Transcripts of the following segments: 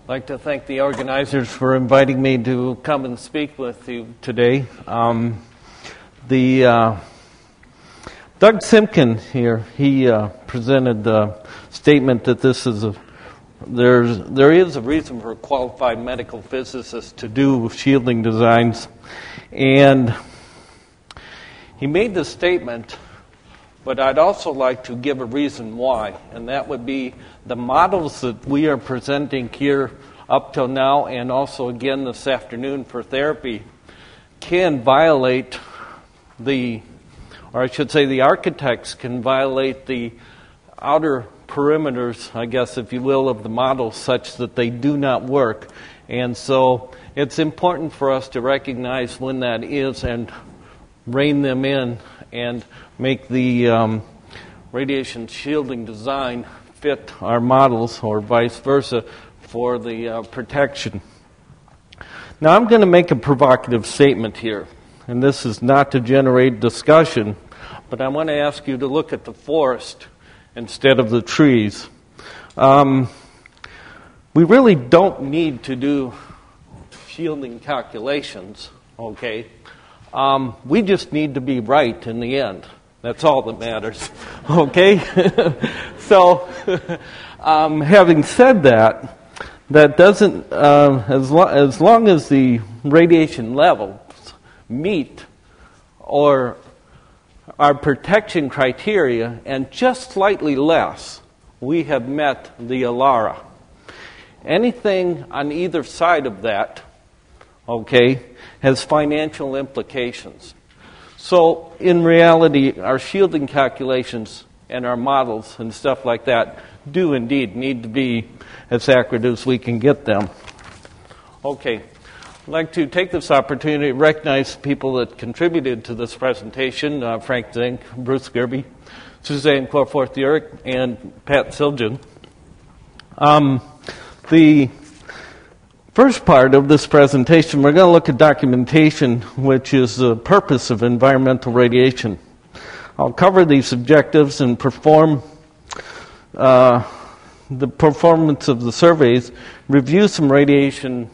I'd like to thank the organizers for inviting me to come and speak with you today. Doug Simkin here, he presented the statement that there is a reason for qualified medical physicists to do shielding designs, and he made the statement, but I'd also like to give a reason why, and that would be the models that we are presenting here up till now, and also again this afternoon for therapy, can violate the architects can violate the outer perimeters, I guess, if you will, of the model such that they do not work. And so it's important for us to recognize when that is and rein them in and make the radiation shielding design fit our models or vice versa for the protection. Now I'm going to make a provocative statement here, and this is not to generate discussion, but I want to ask you to look at the forest instead of the trees. We really don't need to do shielding calculations, okay? We just need to be right in the end. That's all that matters, okay? So, having said that, that doesn't, as long as the radiation levels meet or our protection criteria and just slightly less, we have met the ALARA. Anything on either side of that, okay, has financial implications. So in reality, our shielding calculations and our models and stuff like that do indeed need to be as accurate as we can get them. Okay, I'd like to take this opportunity to recognize people that contributed to this presentation, Frank Zink, Bruce Gerby, Suzanne Corforth-Urick, and Pat Siljan. The first part of this presentation, we're going to look at documentation, which is the purpose of environmental radiation. I'll cover these objectives and perform the performance of the surveys, review some radiation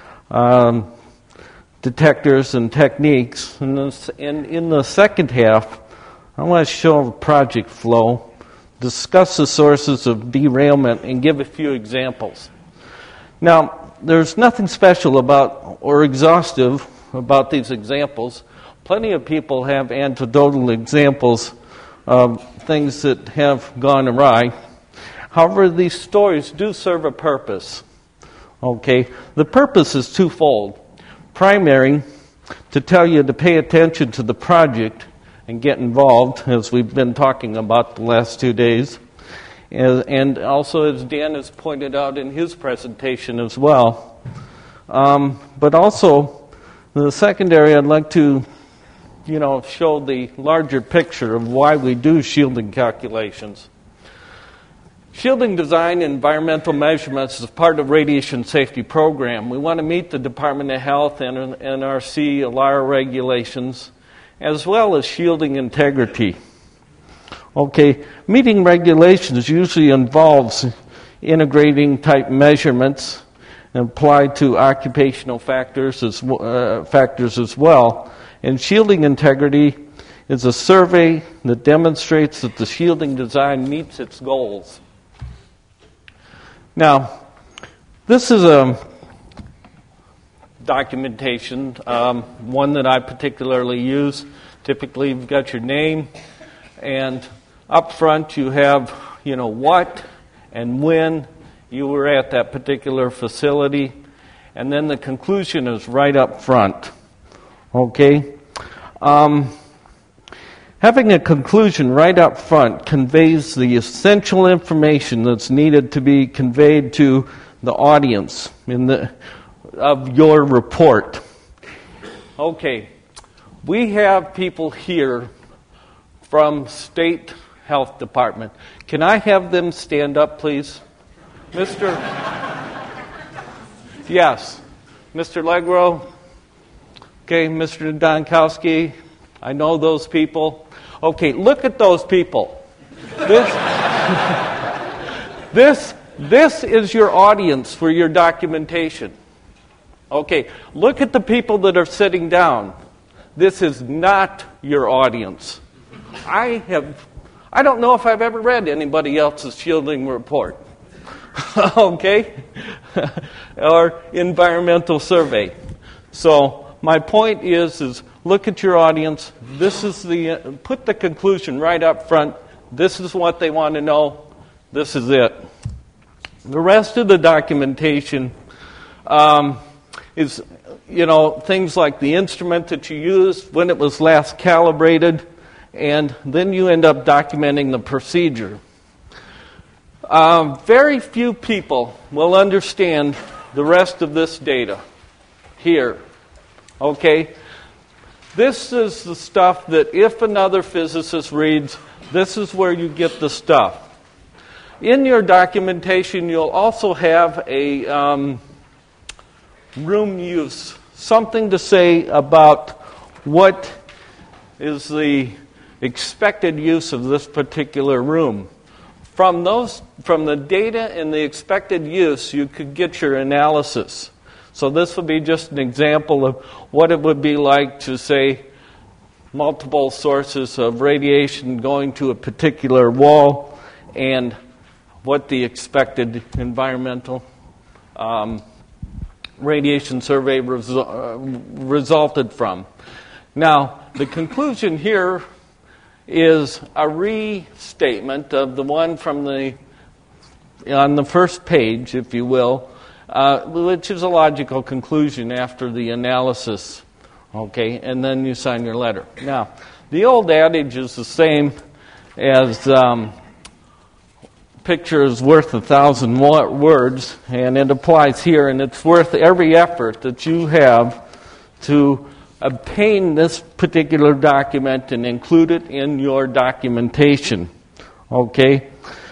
detectors and techniques, and in the second half, I want to show the project flow, discuss the sources of derailment, and give a few examples. Now, there's nothing special about or exhaustive about these examples. Plenty of people have anecdotal examples of things that have gone awry. However, these stories do serve a purpose. Okay, the purpose is twofold. Primary, to tell you to pay attention to the project and get involved, as we've been talking about the last 2 days. And also, as Dan has pointed out in his presentation as well. But also, the secondary, I'd like to, show the larger picture of why we do shielding calculations. Shielding design and environmental measurements is part of radiation safety program. We want to meet the Department of Health and NRC ALARA regulations, as well as shielding integrity. Okay, meeting regulations usually involves integrating type measurements applied to occupational factors as well. And shielding integrity is a survey that demonstrates that the shielding design meets its goals. Now, this is a documentation, one that I particularly use. Typically, you've got your name, and up front you have, what and when you were at that particular facility, and then the conclusion is right up front. Okay? Having a conclusion right up front conveys the essential information that's needed to be conveyed to the audience of your report. Okay, we have people here from State Health Department. Can I have them stand up, please? Yes, Mr. Legro. Okay, Mr. Donkowski. I know those people. Okay, look at those people. This This is your audience for your documentation. Okay, look at the people that are sitting down. This is not your audience. I don't know if I've ever read anybody else's shielding report. Okay? Or environmental survey. So my point is look at your audience. This is put the conclusion right up front. This is what they want to know. This is it. The rest of the documentation is, things like the instrument that you used, when it was last calibrated, and then you end up documenting the procedure. Very few people will understand the rest of this data here. Okay? This is the stuff that if another physicist reads, this is where you get the stuff. In your documentation, you'll also have a room use, something to say about what is the expected use of this particular room. From the data and the expected use, you could get your analysis. So this would be just an example of what it would be like to say multiple sources of radiation going to a particular wall and what the expected environmental radiation survey resulted from. Now, the conclusion here is a restatement of the one from on the first page, if you will, which is a logical conclusion after the analysis. Okay, and then you sign your letter. Now, the old adage is the same as picture is worth 1,000 words, and it applies here, and it's worth every effort that you have to obtain this particular document and include it in your documentation. Okay?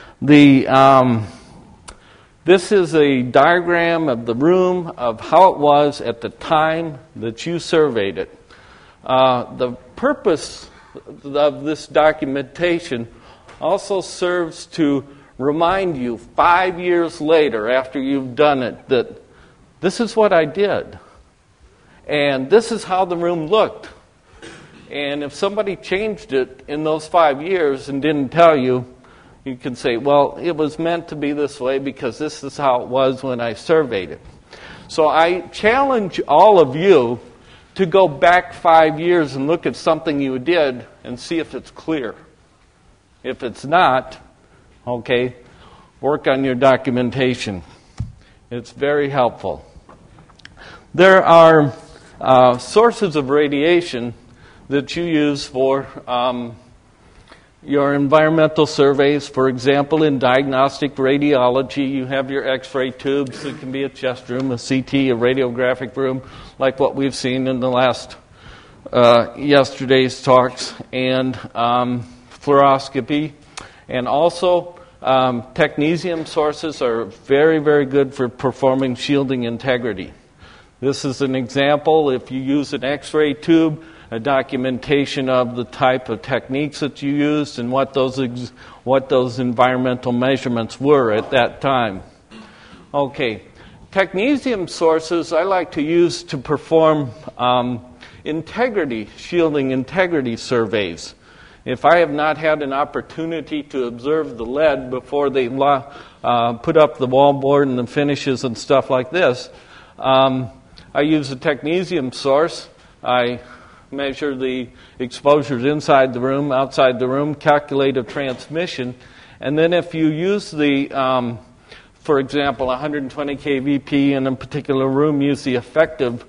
This is a diagram of the room, of how it was at the time that you surveyed it. The purpose of this documentation also serves to remind you 5 years later, after you've done it, that this is what I did. And this is how the room looked. And if somebody changed it in those 5 years and didn't tell you, you can say, well, it was meant to be this way because this is how it was when I surveyed it. So I challenge all of you to go back 5 years and look at something you did and see if it's clear. If it's not, okay, work on your documentation. It's very helpful. There are sources of radiation that you use for your environmental surveys. For example, in diagnostic radiology, you have your X-ray tubes. It can be a chest room, a CT, a radiographic room, like what we've seen in the last yesterday's talks, and fluoroscopy. And also, technetium sources are very, very good for performing shielding integrity. This is an example. If you use an X-ray tube, a documentation of the type of techniques that you used and what those environmental measurements were at that time. Okay, technetium sources I like to use to perform shielding integrity surveys. If I have not had an opportunity to observe the lead before they put up the wallboard and the finishes and stuff like this, I use a technetium source. I measure the exposures inside the room, outside the room, calculate a transmission, and then if you use for example, 120 kVp in a particular room, use the effective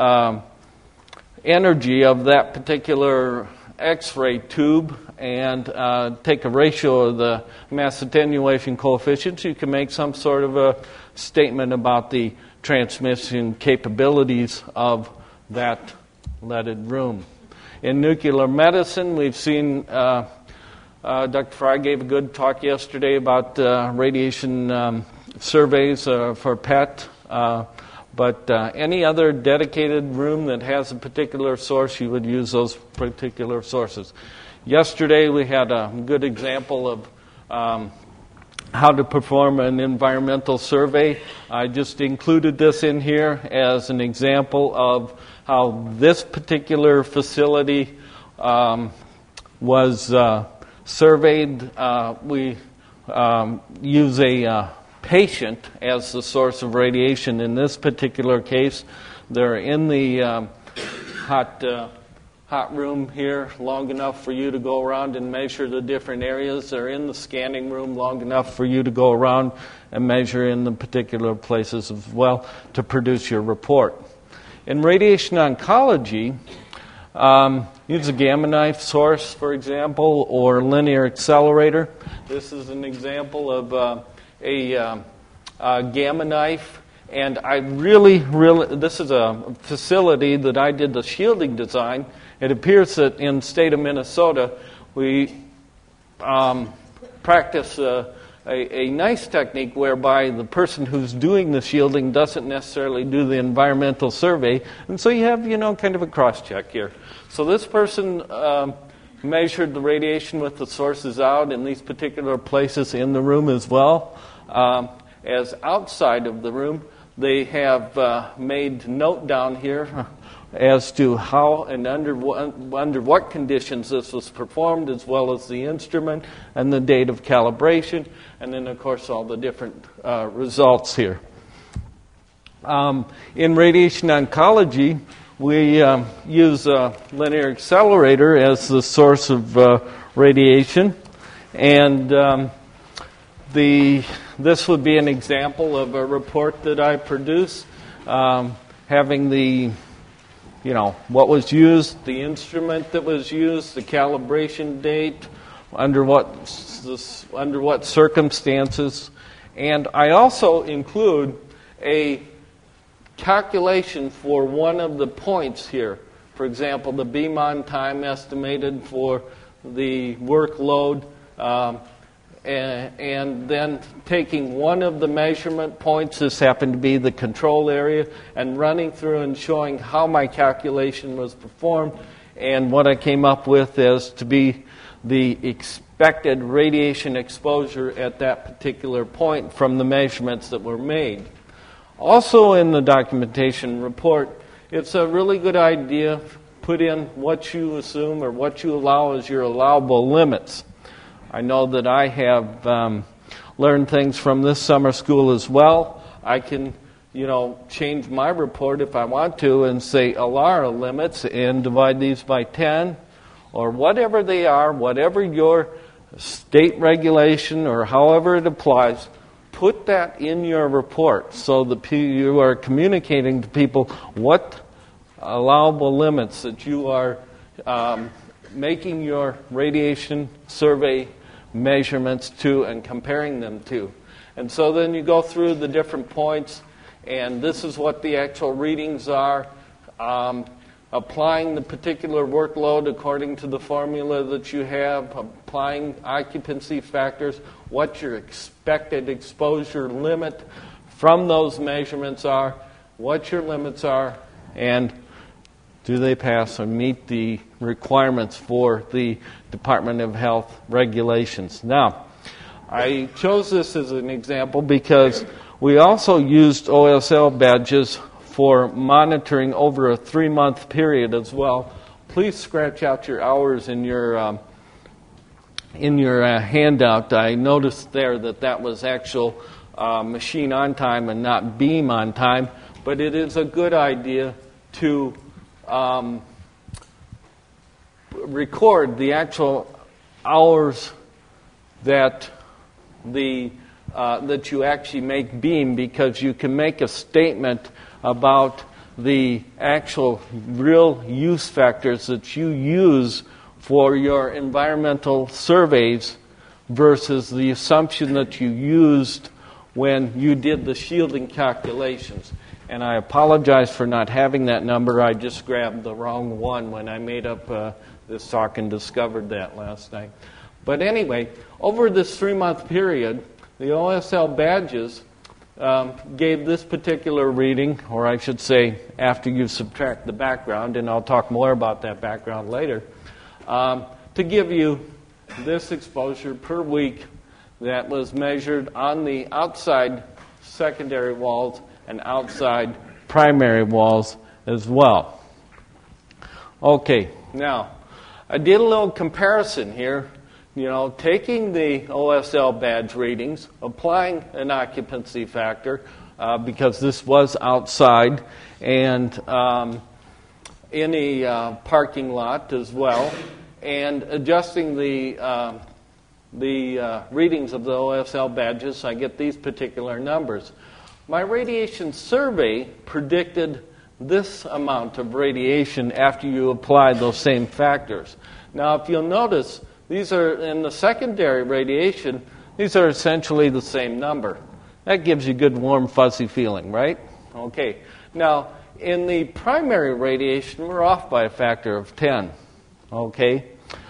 energy of that particular X-ray tube and take a ratio of the mass attenuation coefficients, you can make some sort of a statement about the transmission capabilities of that leaded room. In nuclear medicine, we've seen, Dr. Fry gave a good talk yesterday about radiation surveys for PET, but any other dedicated room that has a particular source, you would use those particular sources. Yesterday, we had a good example of how to perform an environmental survey. I just included this in here as an example of how this particular facility was surveyed. We use a patient as the source of radiation. In this particular case, they're in the hot room here long enough for you to go around and measure the different areas. They're in the scanning room long enough for you to go around and measure in the particular places as well to produce your report. In radiation oncology, use a gamma knife source, for example, or linear accelerator. This is an example of a gamma knife. And I really, this is a facility that I did the shielding design. It appears that in the state of Minnesota, we practice a nice technique whereby the person who's doing the shielding doesn't necessarily do the environmental survey. And so you have, kind of a cross-check here. So this person measured the radiation with the sources out in these particular places in the room as well as outside of the room. They have made note down here as to how and under what conditions this was performed, as well as the instrument and the date of calibration, and then, of course, all the different results here. In radiation oncology, we use a linear accelerator as the source of radiation, and this would be an example of a report that I produce, having the, what was used, the instrument that was used, the calibration date, under what circumstances, and I also include a calculation for one of the points here. For example, the beam on time estimated for the workload. And then taking one of the measurement points, this happened to be the control area, and running through and showing how my calculation was performed and what I came up with as to be the expected radiation exposure at that particular point from the measurements that were made. Also in the documentation report, it's a really good idea, put in what you assume or what you allow as your allowable limits. I know that I have learned things from this summer school as well. I can, change my report if I want to and say ALARA limits and divide these by 10 or whatever they are, whatever your state regulation or however it applies, put that in your report so that you are communicating to people what allowable limits that you are making your radiation survey measurements to and comparing them to. And so then you go through the different points, and this is what the actual readings are, applying the particular workload according to the formula that you have, applying occupancy factors, what your expected exposure limit from those measurements are, what your limits are, and do they pass or meet the requirements for the Department of Health regulations? Now, I chose this as an example because we also used OSL badges for monitoring over a 3-month period as well. Please scratch out your hours in your handout. I noticed there that was actual machine on time and not beam on time, but it is a good idea to record the actual hours that that you actually make beam, because you can make a statement about the actual real use factors that you use for your environmental surveys versus the assumption that you used when you did the shielding calculations. And I apologize for not having that number. I just grabbed the wrong one when I made up this talk and discovered that last night. But anyway, over this 3-month period, the OSL badges gave this particular reading, or I should say after you subtract the background, and I'll talk more about that background later, to give you this exposure per week that was measured on the outside secondary walls and outside primary walls as well. Okay, now I did a little comparison here, taking the OSL badge readings, applying an occupancy factor, because this was outside, and in a parking lot as well, and adjusting the readings of the OSL badges, I get these particular numbers. My radiation survey predicted this amount of radiation after you apply those same factors. Now, if you'll notice, these are in the secondary radiation, these are essentially the same number. That gives you a good, warm, fuzzy feeling, right? Okay. Now, in the primary radiation, we're off by a factor of 10. Okay?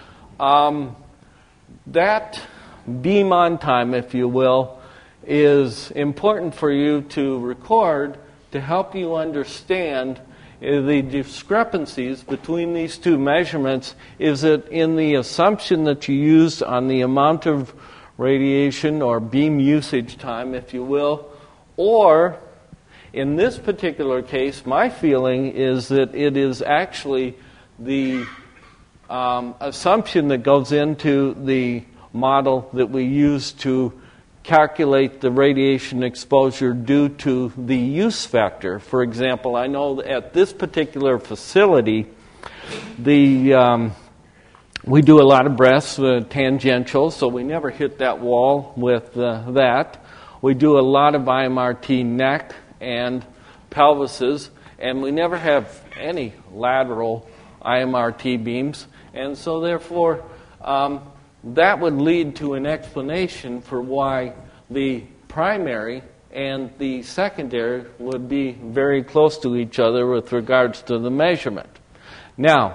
That beam on time, if you will, is important for you to record to help you understand the discrepancies between these two measurements. Is it in the assumption that you used on the amount of radiation or beam usage time, if you will, or in this particular case, my feeling is that it is actually the assumption that goes into the model that we use to calculate the radiation exposure due to the use factor. For example, I know that at this particular facility, we do a lot of breaths tangential, so we never hit that wall with that. We do a lot of IMRT neck and pelvises, and we never have any lateral IMRT beams, and so therefore that would lead to an explanation for why the primary and the secondary would be very close to each other with regards to the measurement. Now,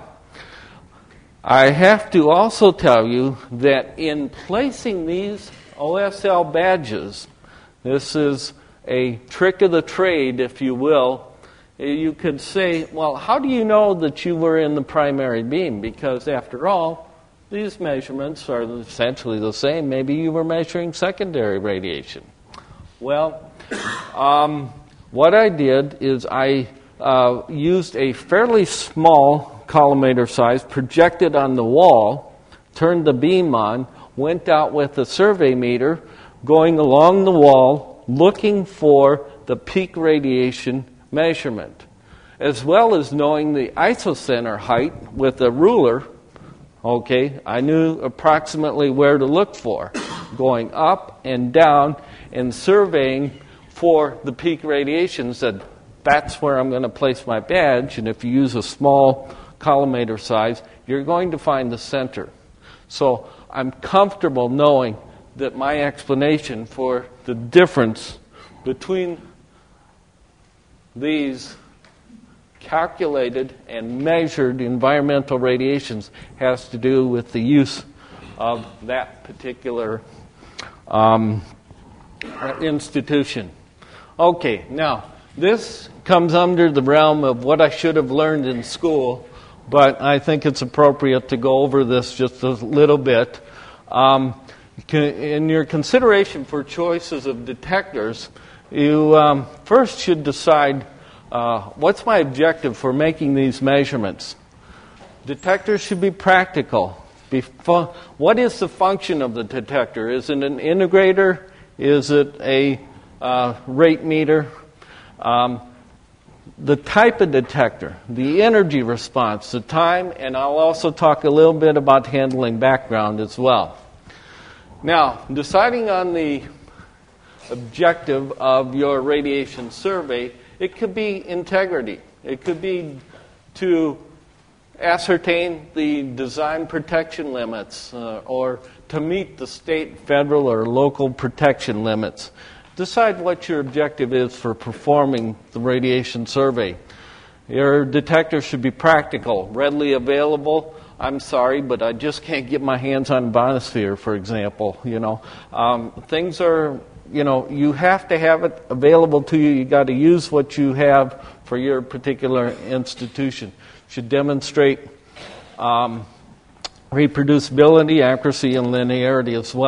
I have to also tell you that in placing these OSL badges, this is a trick of the trade, if you will. You could say, well, how do you know that you were in the primary beam? Because after all, these measurements are essentially the same. Maybe you were measuring secondary radiation. Well, what I did is I used a fairly small collimator size, projected on the wall, turned the beam on, went out with a survey meter, going along the wall, looking for the peak radiation measurement, as well as knowing the isocenter height with a ruler. Okay, I knew approximately where to look for, going up and down and surveying for the peak radiation. Said, that's where I'm going to place my badge, and if you use a small collimator size, you're going to find the center. So I'm comfortable knowing that my explanation for the difference between these calculated and measured environmental radiations has to do with the use of that particular institution. Okay, now this comes under the realm of what I should have learned in school, but I think it's appropriate to go over this just a little bit. In your consideration for choices of detectors, you first should decide what's my objective for making these measurements. Detectors should be practical. What is the function of the detector? Is it an integrator? Is it a rate meter? The type of detector, the energy response, the time, and I'll also talk a little bit about handling background as well. Now, deciding on the objective of your radiation survey, it could be integrity. It could be to ascertain the design protection limits or to meet the state, federal, or local protection limits. Decide what your objective is for performing the radiation survey. Your detector should be practical, readily available. I'm sorry, but I just can't get my hands on Biosphere, for example. Things are, you have to have it available to you. You got to use what you have for your particular institution. Should demonstrate reproducibility, accuracy, and linearity as well.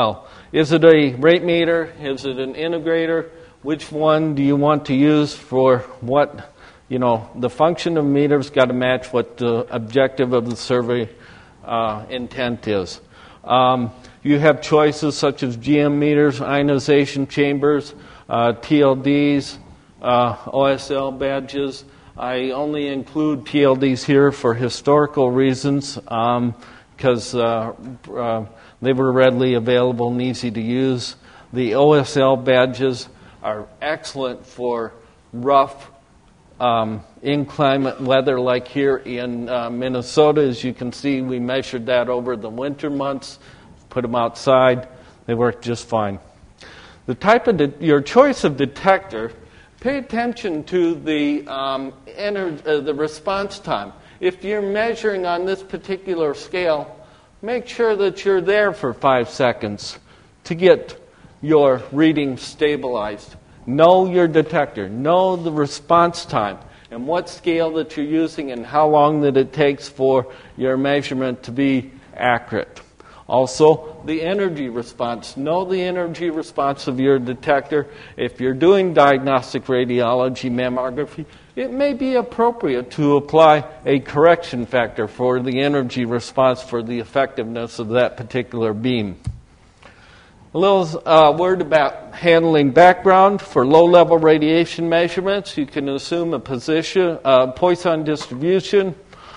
Is it a rate meter? Is it an integrator? Which one do you want to use for what? The function of meters got to match what the objective of the survey intent is. You have choices such as GM meters, ionization chambers, TLDs, OSL badges. I only include TLDs here for historical reasons because they were readily available and easy to use. The OSL badges are excellent for rough inclement weather like here in Minnesota. As you can see, we measured that over the winter months, put them outside. They work just fine. The type of your choice of detector, pay attention to the response time. If you're measuring on this particular scale, make sure that you're there for 5 seconds to get your reading stabilized. Know your detector. Know the response time and what scale that you're using and how long that it takes for your measurement to be accurate. Also, the energy response. Know the energy response of your detector. If you're doing diagnostic radiology mammography, it may be appropriate to apply a correction factor for the energy response for the effectiveness of that particular beam. A little word about handling background. For low-level radiation measurements, you can assume a Poisson distribution.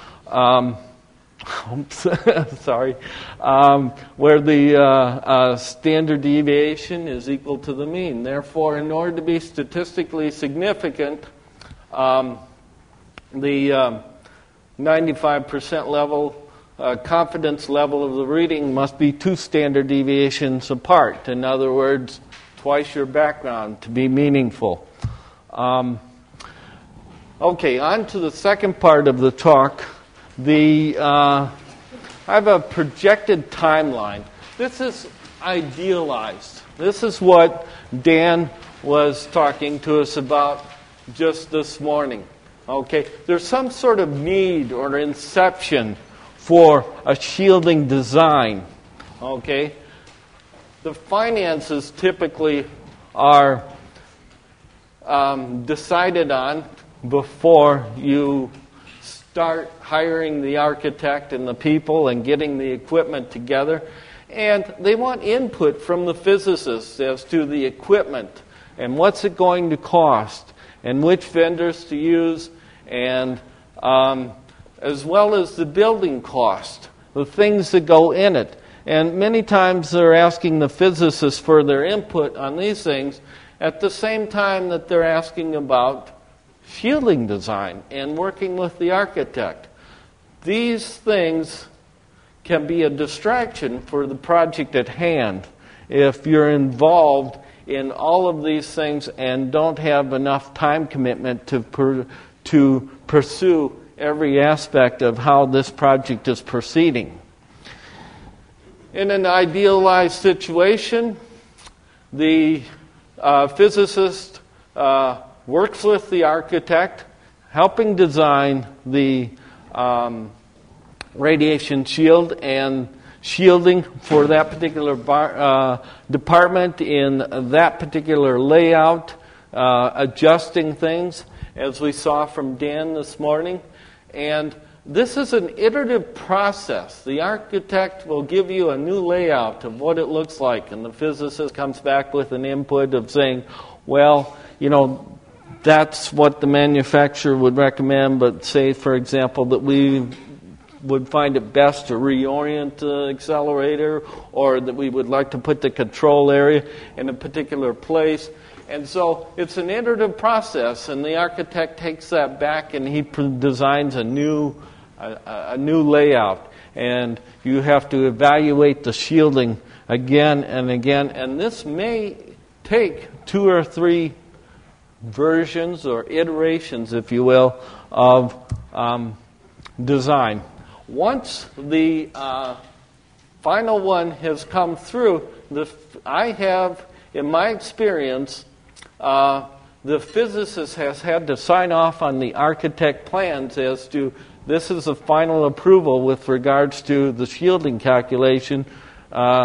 Where the standard deviation is equal to the mean. Therefore, in order to be statistically significant, the 95% level confidence level of the reading must be 2 standard deviations apart. In other words, twice your background to be meaningful. Okay, on to the second part of the talk. I have a projected timeline. This is idealized. This is what Dan was talking to us about just this morning. Okay, there's some sort of need or inception for a shielding design. Okay, the finances typically are decided on before you start hiring the architect and the people and getting the equipment together. And they want input from the physicists as to the equipment and what's it going to cost and which vendors to use, and as well as the building cost, the things that go in it. And many times they're asking the physicists for their input on these things at the same time that they're asking about shielding design and working with the architect. These things can be a distraction for the project at hand if you're involved in all of these things and don't have enough time commitment to pursue every aspect of how this project is proceeding. In an idealized situation, the physicist works with the architect, helping design the radiation shield and shielding for that particular department in that particular layout, adjusting things, as we saw from Dan this morning. And this is an iterative process. The architect will give you a new layout of what it looks like, and the physicist comes back with an input of saying, well, that's what the manufacturer would recommend, but say, for example, that we would find it best to reorient the accelerator, or that we would like to put the control area in a particular place. And so it's an iterative process, and the architect takes that back and he designs a new layout. And you have to evaluate the shielding again and again. And this may take 2 or 3 versions or iterations, if you will, of design. Once the final one has come through, I have, in my experience, the physicist has had to sign off on the architect plans as to this is a final approval with regards to the shielding calculation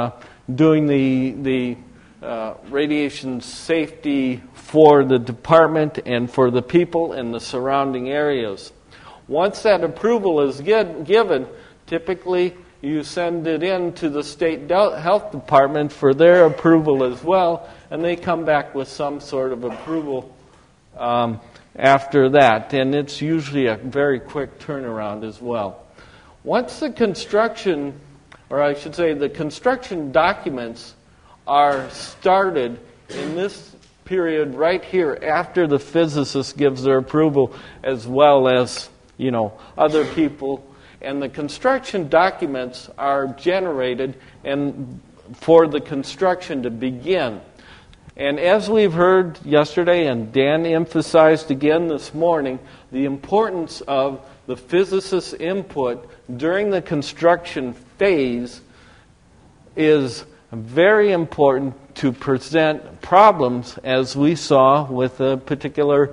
doing the radiation safety for the department and for the people in the surrounding areas. Once that approval is given, typically you send it in to the state health department for their approval as well, and they come back with some sort of approval after that. And it's usually a very quick turnaround as well. Once the construction, or I should say the construction documents are started in this period right here after the physicist gives their approval, as well as, other people, and the construction documents are generated and for the construction to begin. And as we've heard yesterday, and Dan emphasized again this morning, the importance of the physicist's input during the construction phase is very important to present problems, as we saw with a particular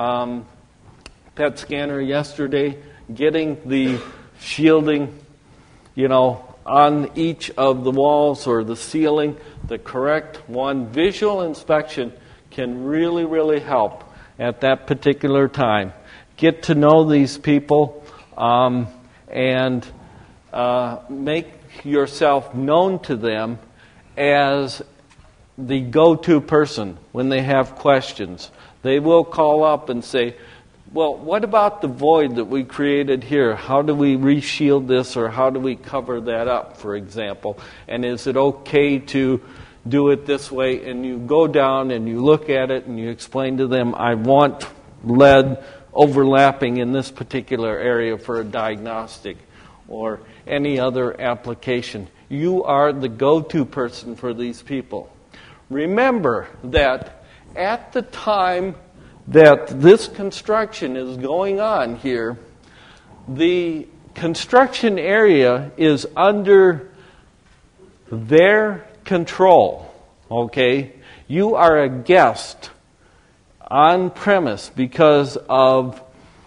PET scanner yesterday, getting the shielding, on each of the walls or the ceiling, the correct one. Visual inspection can really, really help at that particular time. Get to know these people and make yourself known to them as the go-to person when they have questions. They will call up and say, well, what about the void that we created here? How do we reshield this, or how do we cover that up, for example? And is it okay to do it this way? And you go down and you look at it and you explain to them, I want lead overlapping in this particular area for a diagnostic or any other application. You are the go-to person for these people. Remember that at the time that this construction is going on here, the construction area is under their control, okay? You are a guest on premise because of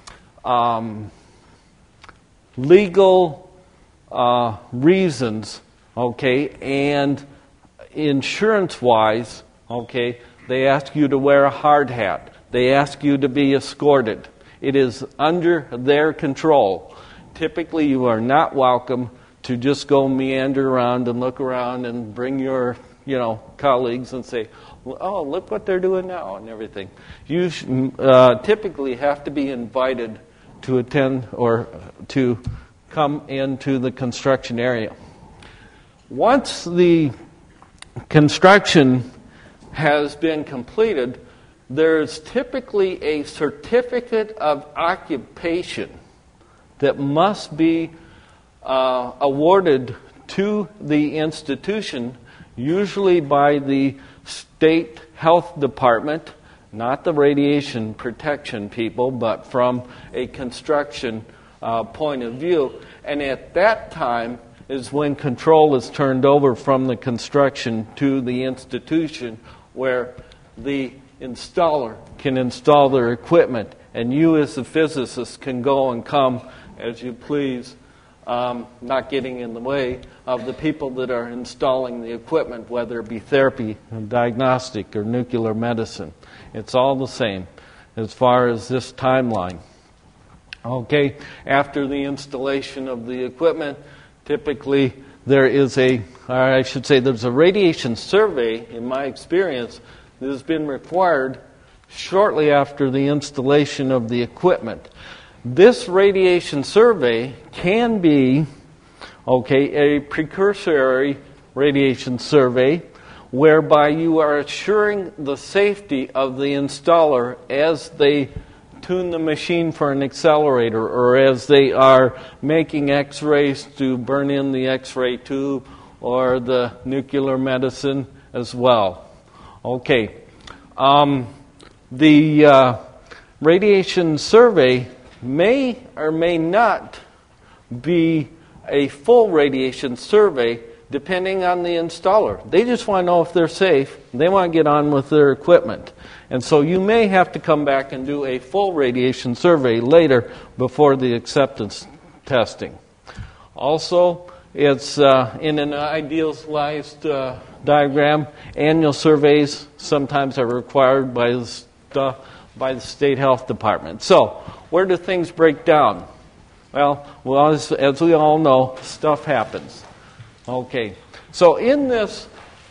legal reasons, okay, and insurance-wise, okay, they ask you to wear a hard hat. They ask you to be escorted. It is under their control. Typically, you are not welcome to just go meander around and look around and bring your, colleagues and say, oh, look what they're doing now and everything. You typically have to be invited to attend or to come into the construction area. Once the construction has been completed, there's typically a certificate of occupation that must be awarded to the institution, usually by the state health department, not the radiation protection people, but from a construction point of view. And at that time is when control is turned over from the construction to the institution, where the installer can install their equipment, and you as the physicist can go and come as you please, not getting in the way of the people that are installing the equipment, whether it be therapy, or diagnostic, or nuclear medicine. It's all the same as far as this timeline. Okay, after the installation of the equipment, typically there's a radiation survey, in my experience, that has been required shortly after the installation of the equipment. This radiation survey can be, a precursory radiation survey, whereby you are assuring the safety of the installer as they tune the machine for an accelerator, or as they are making x-rays to burn in the x-ray tube, or the nuclear medicine as well. Okay. The radiation survey may or may not be a full radiation survey, depending on the installer. They just want to know if they're safe. They want to get on with their equipment. And so you may have to come back and do a full radiation survey later before the acceptance testing. Also, It's in an idealized diagram. Annual surveys sometimes are required by the state health department. So, where do things break down? Well, as we all know, stuff happens. Okay, so in this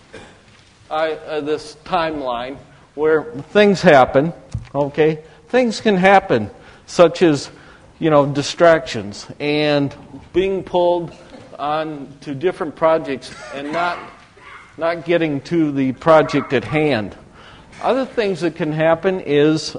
this timeline where things happen, okay, things can happen, such as distractions and being pulled on to different projects and not getting to the project at hand. Other things that can happen is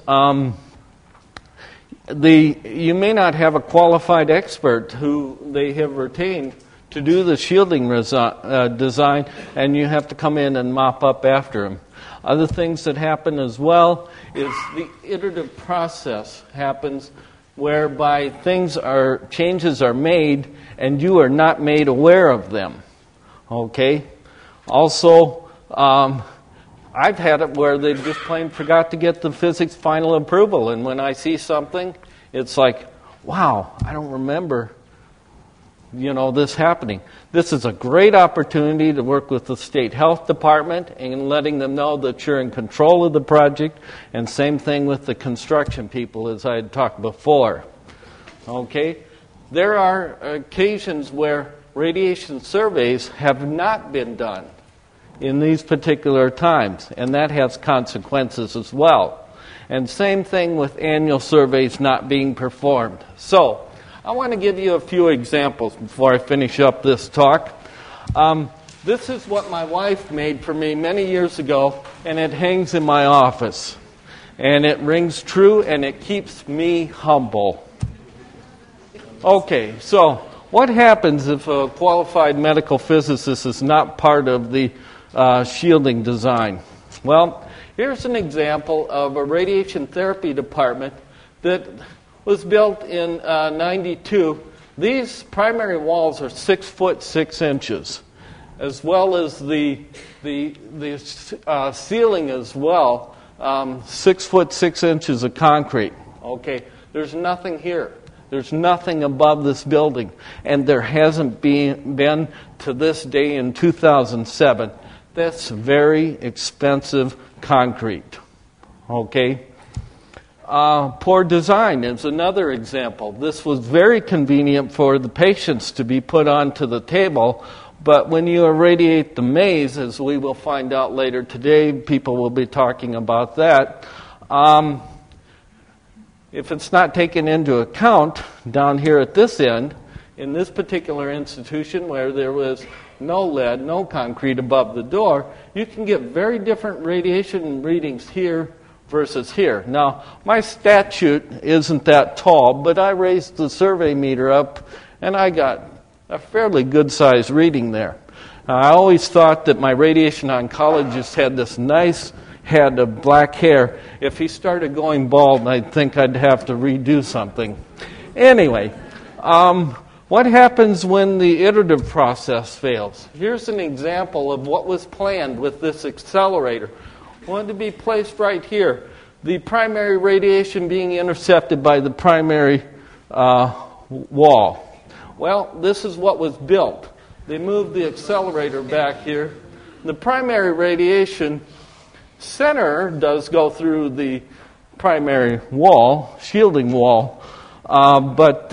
you may not have a qualified expert who they have retained to do the shielding design, and you have to come in and mop up after them. Other things that happen as well is the iterative process happens whereby changes are made and you are not made aware of them. Okay? Also, I've had it where they just plain forgot to get the physics final approval, and when I see something, it's like, wow, I don't remember this happening. This is a great opportunity to work with the state health department and letting them know that you're in control of the project, and same thing with the construction people, as I had talked before. Okay? There are occasions where radiation surveys have not been done in these particular times, and that has consequences as well. And same thing with annual surveys not being performed. So, I want to give you a few examples before I finish up this talk. This is what my wife made for me many years ago, and it hangs in my office. And it rings true, and it keeps me humble. Okay, so what happens if a qualified medical physicist is not part of the shielding design? Well, here's an example of a radiation therapy department that was built in 92. These primary walls are 6 foot 6 inches, as well as the ceiling as well, 6 foot 6 inches of concrete. Okay, there's nothing here. There's nothing above this building, and there hasn't been to this day in 2007. That's very expensive concrete. Okay. Poor design is another example. This was very convenient for the patients to be put onto the table, but when you irradiate the maze, as we will find out later today, people will be talking about that. If it's not taken into account down here at this end, in this particular institution where there was no lead, no concrete above the door, you can get very different radiation readings here versus here. Now, my stat sheet isn't that tall, but I raised the survey meter up, and I got a fairly good-sized reading there. I always thought that my radiation oncologist had this nice head of black hair. If he started going bald, I'd think I'd have to redo something. Anyway, what happens when the iterative process fails? Here's an example of what was planned with this accelerator. Wanted to be placed right here. The primary radiation being intercepted by the primary wall. Well, this is what was built. They moved the accelerator back here. The primary radiation center does go through the primary wall, shielding wall, but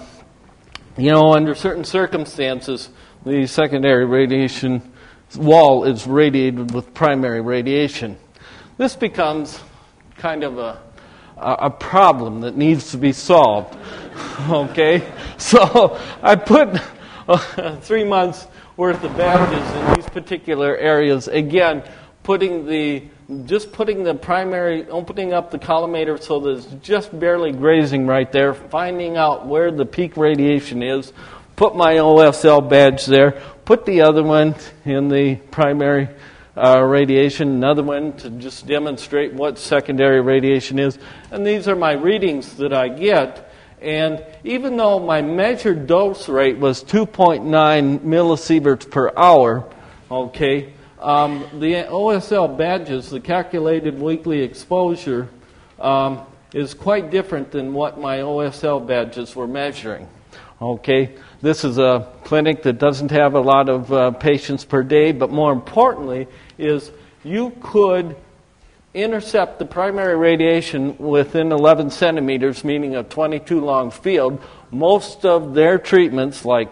under certain circumstances, the secondary radiation wall is radiated with primary radiation. This becomes kind of a problem that needs to be solved. Okay? So I put 3 months worth of badges in these particular areas. Again, putting the primary, opening up the collimator so that it's just barely grazing right there, finding out where the peak radiation is, put my OSL badge there, put the other one in the primary radiation, another one to just demonstrate what secondary radiation is. And these are my readings that I get. And even though my measured dose rate was 2.9 millisieverts per hour, okay, the OSL badges, the calculated weekly exposure, is quite different than what my OSL badges were measuring. Okay, this is a clinic that doesn't have a lot of patients per day, but more importantly is you could intercept the primary radiation within 11 centimeters, meaning a 22 long field. Most of their treatments, like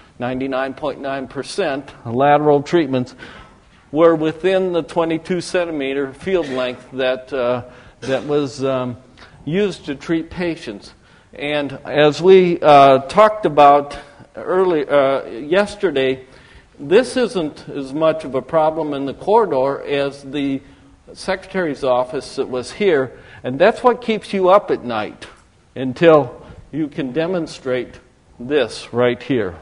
99.9% lateral treatments, were within the 22 centimeter field length that was used to treat patients. And as we talked about yesterday, this isn't as much of a problem in the corridor as the secretary's office that was here, and that's what keeps you up at night until you can demonstrate this right here.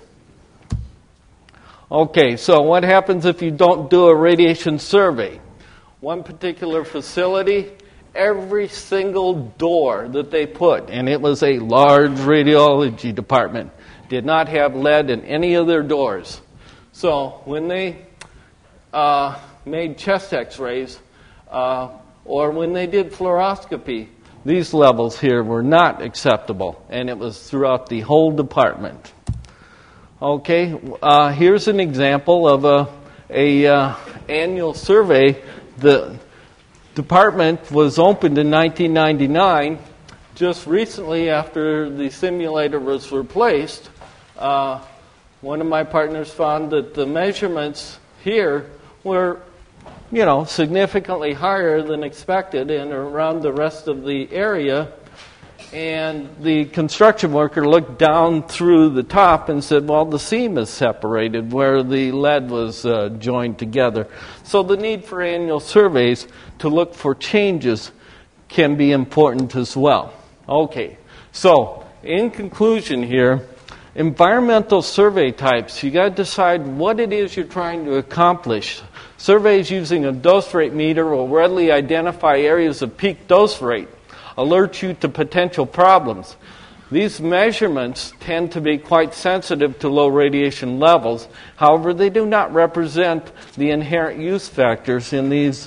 Okay, so what happens if you don't do a radiation survey? One particular facility, every single door that they put, and it was a large radiology department, did not have lead in any of their doors. So when they made chest x-rays, or when they did fluoroscopy, these levels here were not acceptable, and it was throughout the whole department. Okay, here's an example of a annual survey. The department was opened in 1999. Just recently, after the simulator was replaced, one of my partners found that the measurements here were, significantly higher than expected and around the rest of the area. And the construction worker looked down through the top and said, well, the seam is separated where the lead was joined together. So the need for annual surveys to look for changes can be important as well. Okay, so in conclusion here, environmental survey types, you got to decide what it is you're trying to accomplish. Surveys using a dose rate meter will readily identify areas of peak dose rate, alert you to potential problems. These measurements tend to be quite sensitive to low radiation levels. However, they do not represent the inherent use factors in these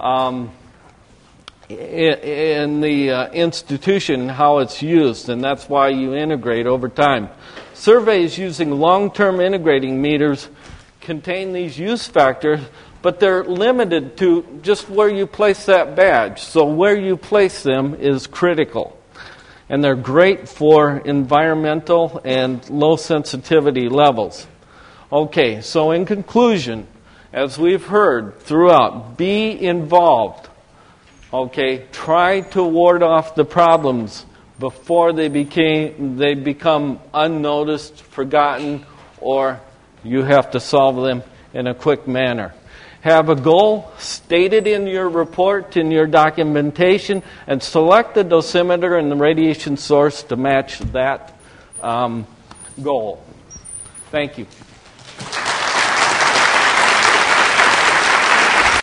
in the institution, how it's used, and that's why you integrate over time. Surveys using long-term integrating meters contain these use factors, but they're limited to just where you place that badge. So where you place them is critical. And they're great for environmental and low sensitivity levels. Okay, so in conclusion, as we've heard throughout, be involved. Okay, try to ward off the problems before they become unnoticed, forgotten, or you have to solve them in a quick manner. Have a goal stated in your report, in your documentation, and select the dosimeter and the radiation source to match that goal. Thank you.